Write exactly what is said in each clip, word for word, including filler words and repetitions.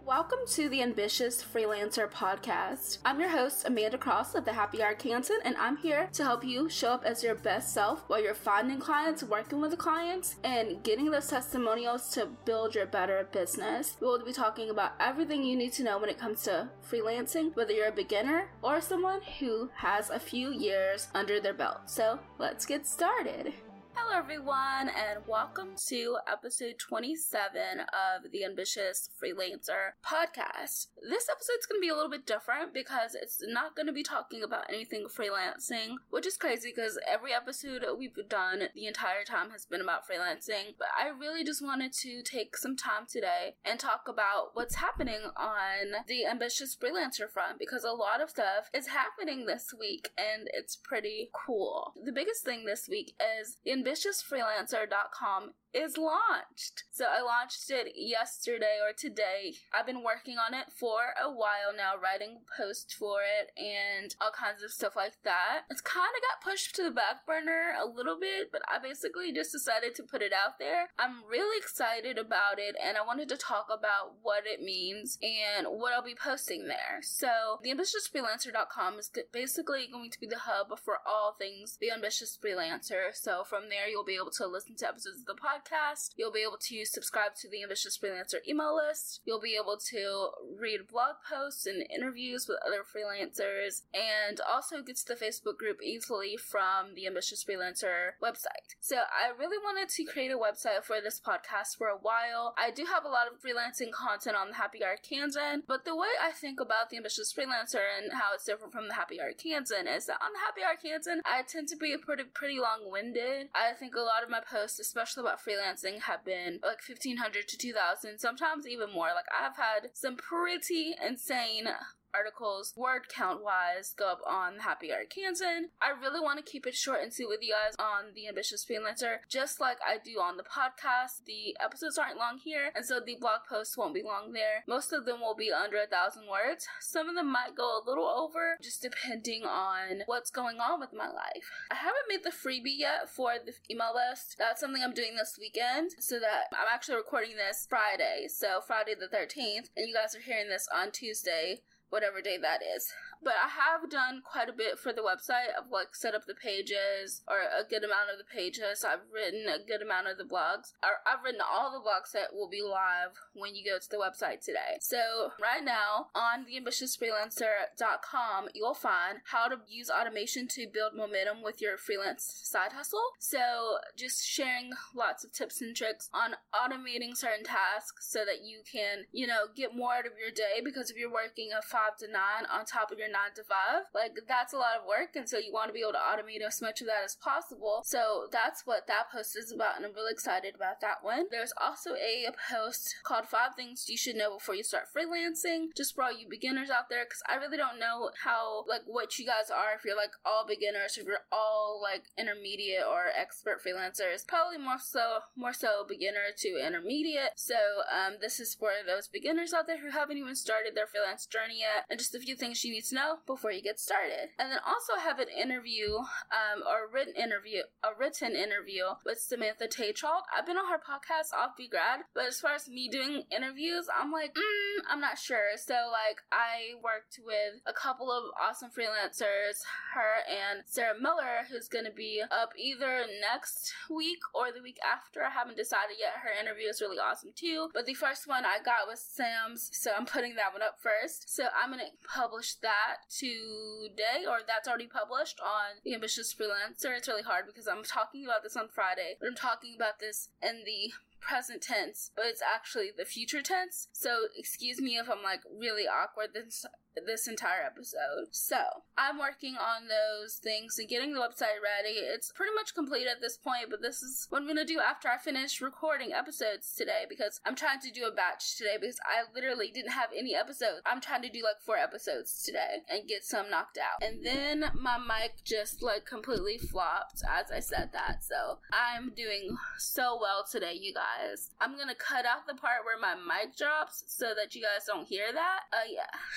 Welcome to the Ambitious Freelancer Podcast. I'm your host, Amanda Cross of the Happy Hour Canton, and I'm here to help you show up as your best self while you're finding clients, working with the clients, and getting those testimonials to build your better business. We will be talking about everything you need to know when it comes to freelancing, whether you're a beginner or someone who has a few years under their belt. So let's get started. Hello everyone, and welcome to episode twenty-seven of the Ambitious Freelancer Podcast. This episode's going to be a little bit different because it's not going to be talking about anything freelancing, which is crazy because every episode we've done the entire time has been about freelancing, but I really just wanted to take some time today and talk about what's happening on the Ambitious Freelancer front, because a lot of stuff is happening this week and it's pretty cool. The biggest thing this week is the ambitious freelancer dot com is launched. So I launched it yesterday or today. I've been working on it for a while now, writing posts for it and all kinds of stuff like that. It's kind of got pushed to the back burner a little bit, but I basically just decided to put it out there. I'm really excited about it, and I wanted to talk about what it means and what I'll be posting there. So the ambitious freelancer dot com is basically going to be the hub for all things The Ambitious Freelancer. So from there, you'll be able to listen to episodes of the podcast. You'll be able to subscribe to the Ambitious Freelancer email list. You'll be able to read blog posts and interviews with other freelancers, and also get to the Facebook group easily from the Ambitious Freelancer website. So I really wanted to create a website for this podcast for a while. I do have a lot of freelancing content on the Happy Hour Canton, but the way I think about the Ambitious Freelancer and how it's different from the Happy Hour Canton is that on the Happy Hour Canton, I tend to be pretty, pretty long-winded. I think a lot of my posts, especially about freelancing, freelancing have been like fifteen hundred to two thousand, sometimes even more. Like I've had some pretty insane articles, word count wise, go up on Happy Hour Canton. I really want to keep it short and sweet with you guys on the Ambitious Freelancer, just like I do on the podcast. The episodes aren't long here, and so the blog posts won't be long there. Most of them will be under a thousand words. Some of them might go a little over, just depending on what's going on with my life. I haven't made the freebie yet for the email list. That's something I'm doing this weekend, so that I'm actually recording this Friday, so Friday the thirteenth, and you guys are hearing this on Tuesday, whatever day that is. But I have done quite a bit for the website. I've like set up the pages, or a good amount of the pages. I've written a good amount of the blogs. I've written all the blogs that will be live when you go to the website today. So right now on the ambitious freelancer dot com, you'll find how to use automation to build momentum with your freelance side hustle. So just sharing lots of tips and tricks on automating certain tasks so that you can, you know, get more out of your day, because if you're working a five to nine on top of your nine to five, like that's a lot of work, and so you want to be able to automate as much of that as possible. So that's what that post is about, and I'm really excited about that one. There's also a post called five things you should know before you start freelancing, just for all you beginners out there, because I really don't know how, like, what you guys are, if you're like all beginners, if you're all like intermediate or expert freelancers. Probably more so more so beginner to intermediate. So um this is for those beginners out there who haven't even started their freelance journey yet, and just a few things you need to know before you get started. And then also have an interview, um, or a written interview, a written interview with Samantha Taychalk. I've been on her podcast, Offbeat Grad, but as far as me doing interviews, I'm like, mm, I'm not sure. So like, I worked with a couple of awesome freelancers, her and Sarah Miller, who's gonna be up either next week or the week after. I haven't decided yet. Her interview is really awesome too, but the first one I got was Sam's, so I'm putting that one up first. So I'm going to publish that today, or that's already published on The Ambitious Freelancer. It's really hard because I'm talking about this on Friday, but I'm talking about this in the present tense, but it's actually the future tense. So excuse me if I'm like really awkward this this entire episode. So I'm working on those things and getting the website ready. It's pretty much complete at this point, but this is what I'm gonna do after I finish recording episodes today, because I'm trying to do a batch today because I literally didn't have any episodes. I'm trying to do like four episodes today and get some knocked out. And then my mic just like completely flopped as I said that. So I'm doing so well today, you guys. I'm gonna cut out the part where my mic drops so that you guys don't hear that. Uh, yeah.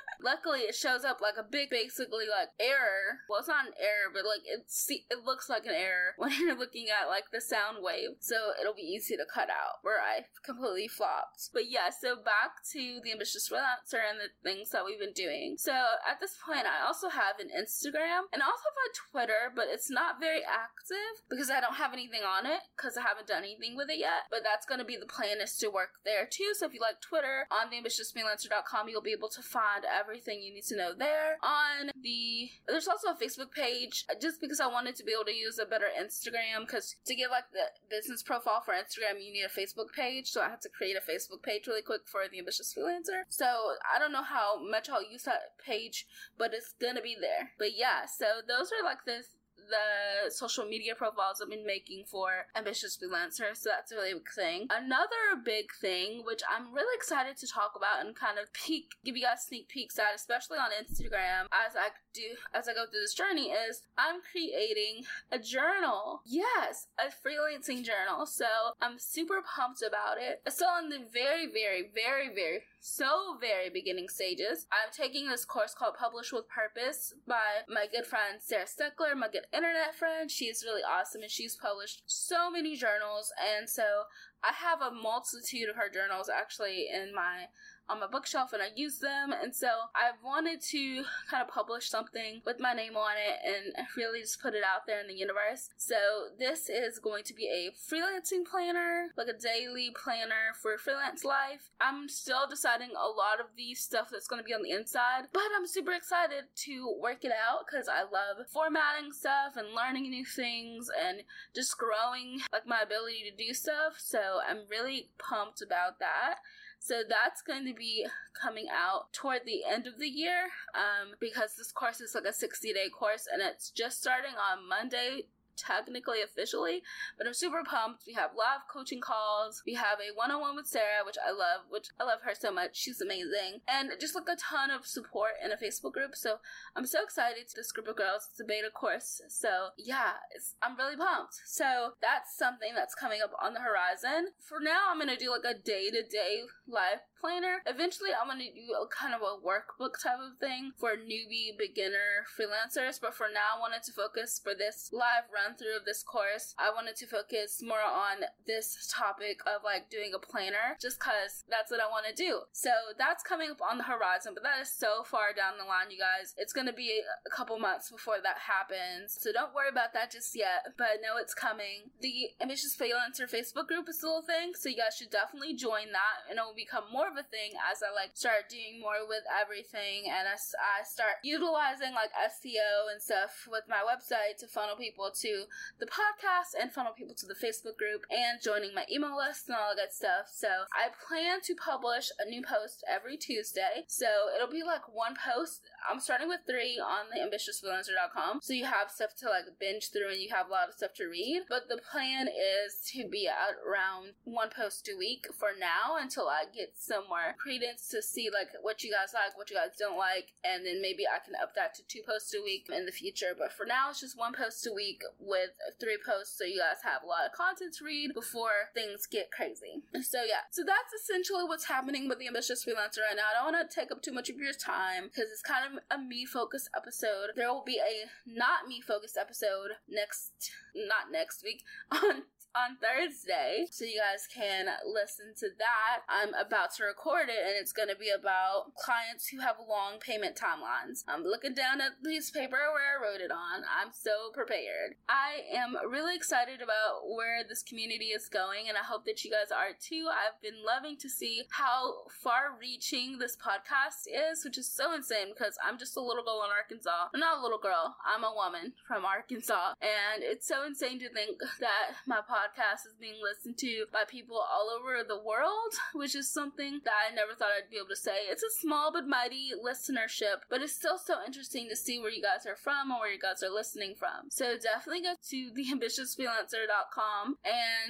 Luckily, it shows up like a big, basically like error. Well, it's not an error, but like it see, it looks like an error when you're looking at like the sound wave. So it'll be easy to cut out where I completely flopped. But yeah, so back to the Ambitious Freelancer and the things that we've been doing. So at this point, I also have an Instagram and I also have a Twitter, but it's not very active because I don't have anything on it because I haven't done anything with it yet. But that's going to be the plan, is to work there too. So if you like Twitter, on the ambitious freelancer dot com, you'll be able to find everything you need to know there. On the, there's also a Facebook page, just because I wanted to be able to use a better Instagram, because to get like the business profile for Instagram, you need a Facebook page. So I had to create a Facebook page really quick for the Ambitious Freelancer. So I don't know how much I'll use that page, but it's gonna be there. But yeah, so those are like the the social media profiles I've been making for Ambitious Freelancer, so that's a really big thing. Another big thing, which I'm really excited to talk about and kind of peek, give you guys sneak peeks at, especially on Instagram as I do, as I go through this journey, is I'm creating a journal. Yes, a freelancing journal. So I'm super pumped about it. It's still in the very, very, very, very, so very beginning stages. I'm taking this course called Publish with Purpose by my good friend Sarah Steckler, my good internet friend. She is really awesome and she's published so many journals, and so I have a multitude of her journals actually in my on my bookshelf, and I use them, and so I wanted to kind of publish something with my name on it and really just put it out there in the universe. So this is going to be a freelancing planner, like a daily planner for freelance life. I'm still deciding a lot of the stuff that's going to be on the inside, but I'm super excited to work it out because I love formatting stuff and learning new things and just growing like my ability to do stuff. So I'm really pumped about that. So that's going to be coming out toward the end of the year, um, because this course is like a sixty day course and it's just starting on Monday, technically officially, but I'm super pumped. We have live coaching calls, we have a one-on-one with Sarah, which I love, which I love her so much, she's amazing, and just like a ton of support in a Facebook group. So I'm so excited to this group of girls. It's a beta course, so yeah, it's, I'm really pumped. So that's something that's coming up on the horizon. For now, I'm gonna do like a day-to-day live planner. Eventually I'm gonna do a kind of a workbook type of thing for newbie beginner freelancers, but for now I wanted to focus for this live run through of this course, I wanted to focus more on this topic of like doing a planner, just cause that's what I want to do. So that's coming up on the horizon, but that is so far down the line, you guys. It's gonna be a couple months before that happens, so don't worry about that just yet, but I know it's coming. The Ambitious Freelancer Facebook group is still a thing, so you guys should definitely join that, and it will become more of a thing as I like start doing more with everything, and as I start utilizing like S E O and stuff with my website to funnel people to the podcast and funnel people to the Facebook group and joining my email list and all that good stuff. So I plan to publish a new post every Tuesday, so it'll be like one post. I'm starting with three on the ambitious freelancer dot com, so you have stuff to like binge through and you have a lot of stuff to read, but the plan is to be at around one post a week for now until I get some more credence to see like what you guys like, what you guys don't like, and then maybe I can up that to two posts a week in the future. But for now, it's just one post a week with three posts, so you guys have a lot of content to read before things get crazy. So yeah, so that's essentially what's happening with the Ambitious Freelancer right now. I don't want to take up too much of your time because it's kind of a me-focused episode. There will be a not me-focused episode next, not next week, on on Thursday, so you guys can listen to that. I'm about to record it, and it's going to be about clients who have long payment timelines. I'm looking down at the piece of paper where I wrote it on. I'm so prepared. I am really excited about where this community is going, and I hope that you guys are too. I've been loving to see how far-reaching this podcast is, which is so insane because I'm just a little girl in Arkansas. I'm not a little girl. I'm a woman from Arkansas, and it's so insane to think that my podcast podcast is being listened to by people all over the world, which is something that I never thought I'd be able to say. It's a small but mighty listenership, but it's still so interesting to see where you guys are from or where you guys are listening from. So definitely go to the ambitious freelancer dot com and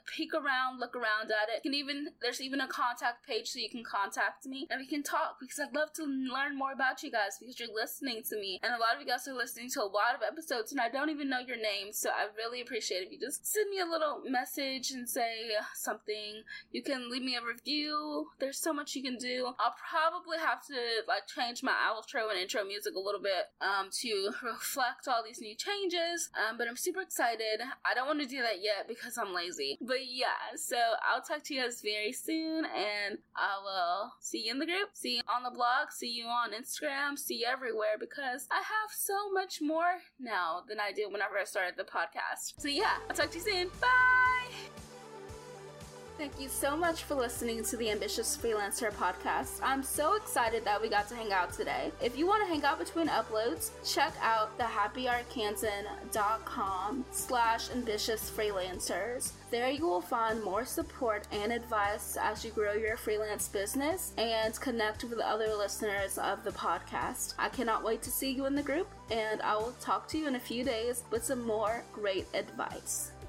peek around, look around at it. You can even, there's even a contact page so you can contact me and we can talk, because I'd love to learn more about you guys, because you're listening to me. And a lot of you guys are listening to a lot of episodes and I don't even know your name. So I really appreciate it if you just send me a little message and say something. You can leave me a review. There's so much you can do. I'll probably have to like change my outro and intro music a little bit um, to reflect all these new changes. Um, but I'm super excited. I don't want to do that yet because I'm lazy. But yeah, so I'll talk to you guys very soon, and I will see you in the group, see you on the blog, see you on Instagram, see you everywhere, because I have so much more now than I did whenever I started the podcast. So yeah, I'll talk to you soon. Bye! Thank you so much for listening to the Ambitious Freelancer podcast. I'm so excited that we got to hang out today. If you want to hang out between uploads, check out the happy art canton dot com slash ambitious freelancers. There you will find more support and advice as you grow your freelance business and connect with other listeners of the podcast. I cannot wait to see you in the group, and I will talk to you in a few days with some more great advice.